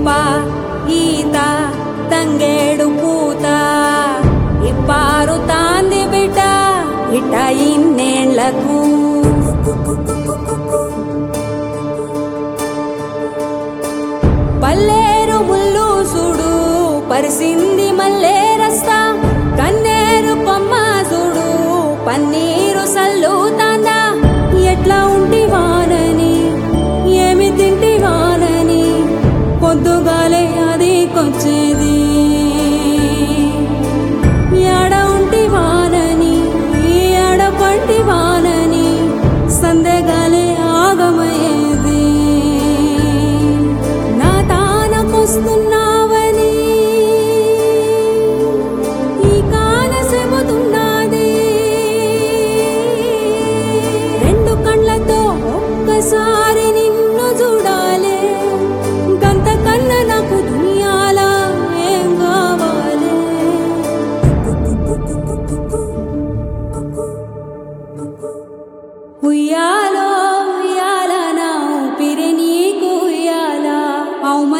ఈత తంగేడు పూత ఇప్పారు తాంది బిడ్డ ఇట ఇన్నేళ్లకు పల్లేరు ముల్లు సుడు పరిసింది మల్లే రస్తా కన్నేరు కొమ్మ సుడు పన్నీరు సల్లు తాందా ఎట్లా ఉంటి వానని ఏమి తింటి వానని పొద్దుగాలే అది కొచ్చేది యాడ ఉంటి వానని యాడ పంటి వానని సందేగాలే ఆగమయ్యేది నా తానకొస్తున్నావని ఈ కాన చెబుతున్నది రెండు కళ్ళతో ఒక్కసారి నిన్ను చూడాలే గంత కన్న నాకు దునియాల ఏం కావాలి ఉయ్యాలో ఉయ్యాల నా ఊపిరి నీకు ఉయ్యాల